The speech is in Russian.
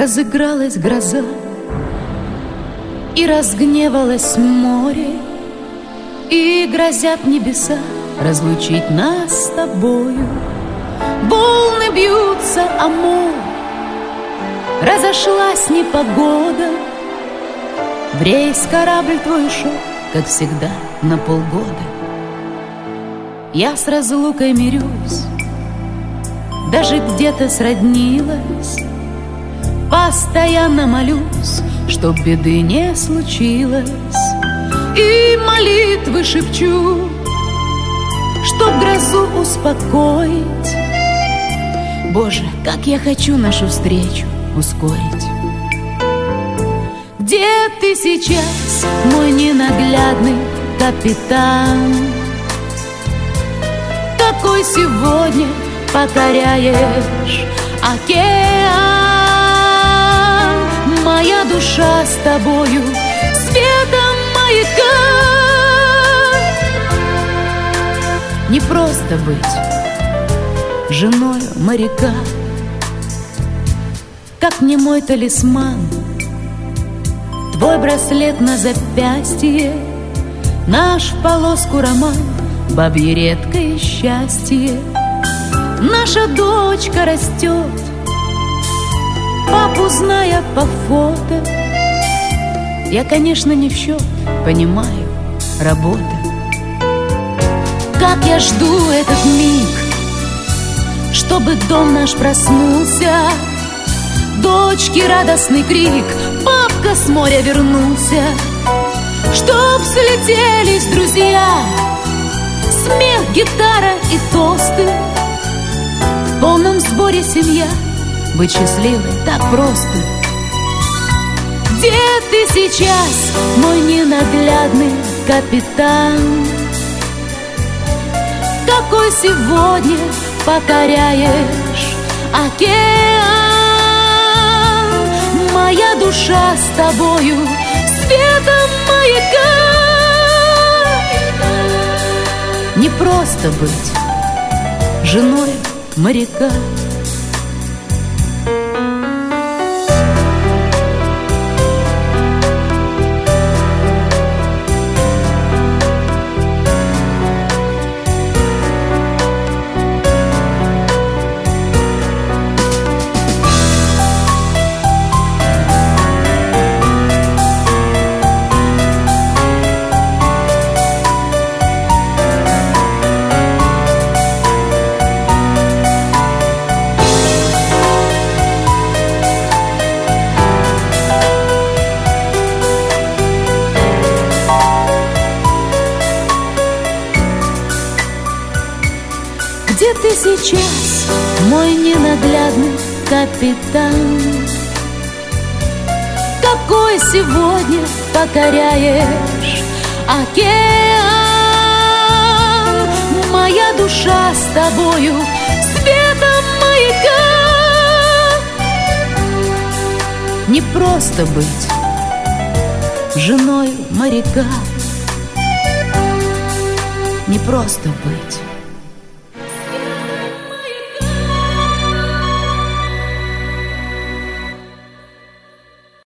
Разыгралась гроза, и разгневалось море, и грозят небеса разлучить нас с тобою. Волны бьются о море, разошлась непогода. В рейс корабль твой ушел, как всегда, на полгода. Я с разлукой мирюсь, даже где-то сроднилась. Постоянно молюсь, чтоб беды не случилось, и молитвы шепчу, чтоб грозу успокоить. Боже, как я хочу нашу встречу ускорить. Где ты сейчас, мой ненаглядный капитан? Какой сегодня покоряешь океан? Моя душа с тобою, светом маяка. Не просто быть женой моряка, как немой талисман, твой браслет на запястье, наш в полоску роман, бабье редкое счастье. Наша дочка растет, папу зная по фото. Я, конечно, не в счет, понимаю, работа. Как я жду этот миг, чтобы дом наш проснулся, дочки радостный крик, папка с моря вернулся. Чтоб слетелись друзья, смех, гитара и тосты, в полном сборе семья, быть счастливой так просто. Где ты сейчас, мой ненаглядный капитан? Какой сегодня покоряешь океан? Моя душа с тобою, светом маяка. Не просто быть женой моряка. Где ты сейчас, мой ненаглядный капитан? Какой сегодня покоряешь океан? Моя душа с тобою, светом маяка. Не просто быть женой моряка, не просто быть